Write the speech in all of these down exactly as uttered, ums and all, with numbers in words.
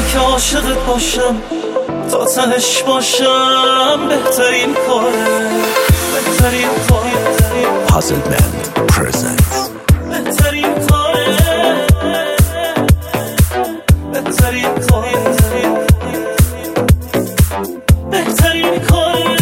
که عاشقت باشم تا تهش باشم بهترین کاره بهترین کاره Puzzle Band presents بهترین کاره بهترین کاره بهترین کاره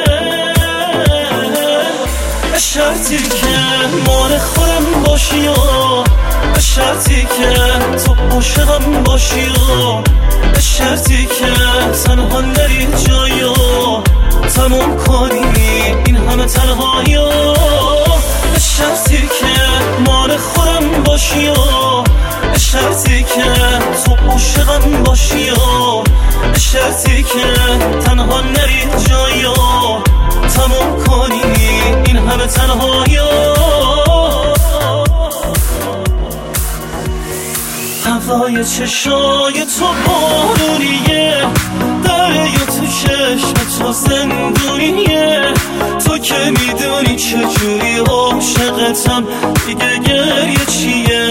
به شرطی که مال خودم باشی و به شرطی که تو عاشقم باشی و به شرطی که تنها نری جایی و تموم کنی این همه تنهایی و به شرطی که مال خودم باشی و به شرطی که تو عاشقم باشی و به شرطی که تنها نری جایی و تموم کنی این همه تنهایی و هوای چشای تو بارونیه دریا تو چشم تو زندونیه تو که میدونی چجوری عاشقتم دیگه گریه چیه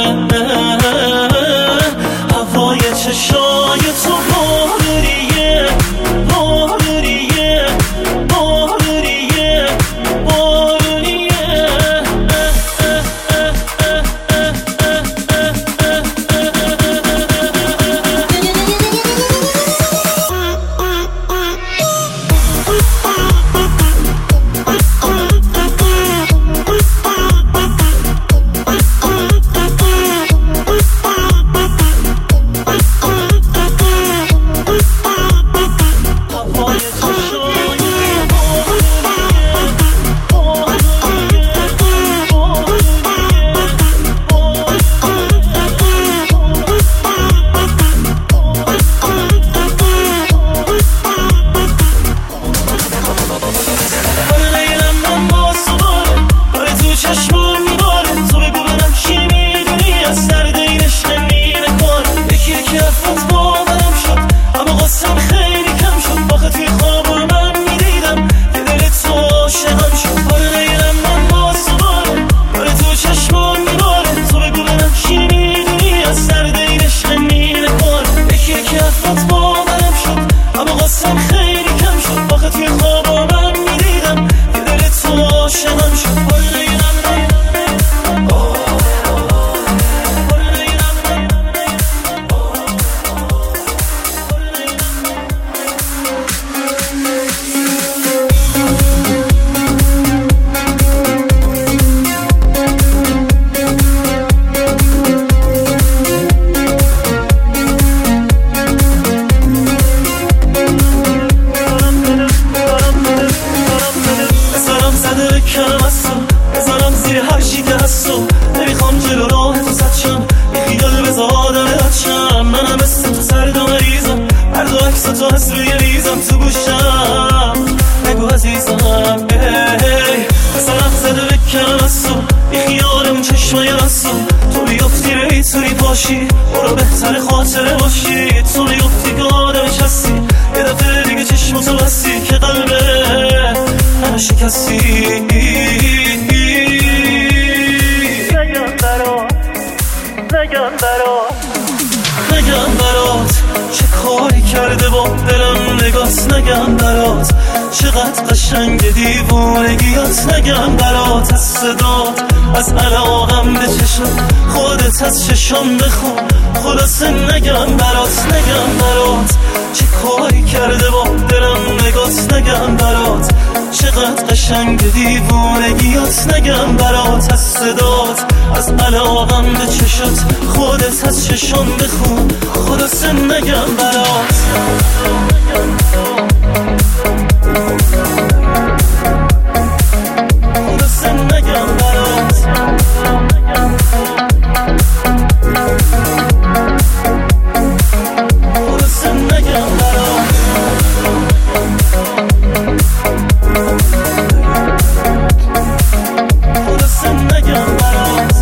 هوای چشای تو بارونیه بارونیه بارونیه بارونیه بزنم زیر هر چی که هستو نمیخوام جلو راه تو زد شم یه خیال بزادم رد شم منم مثل تو سرد و مریضم هر دو عکس تو هست روی ریزم تو گوشم نگو عزیزم بزنم زده بکنم از تو یه خیال اون چشمای هستو تو بیافتی ریتونی باشی برو بهتر خاطره باشی تو بیافتی که آدمش هستی یه دفعه دیگه چشمتو بستی که قلبه همه شکستی نگم برات نگم برات نگم برات چه کاری کرده با دلم نگات نگم برات چقدر قشنگ دیوونگیات نگم برات از صدات از علاقم به چشم خودت از چشم بخون خلاصه نگم برات نگم برات چه کاری کرده با دلم نگات نگم برات چقدر قشنگ دیوونگیات نگم برات از صدات از علاقم به چشات خودت از چشم بخون خلاصه نگم برات خلاصه نگم برات خلاصه نگم برات خلاصه نگم برات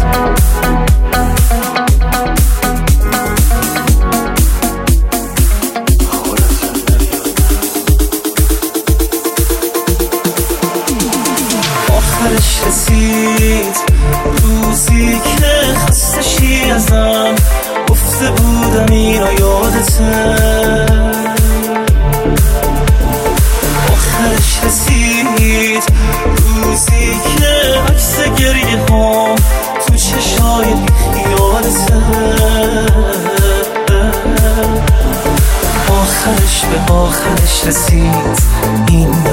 آخرش رسید روزی که خسته شی ازم گفته بودم اینو یادت یادته، آخرش رسید روزی که عکس گریه هم تو چشای یادته، آخرش به آخرش رسید این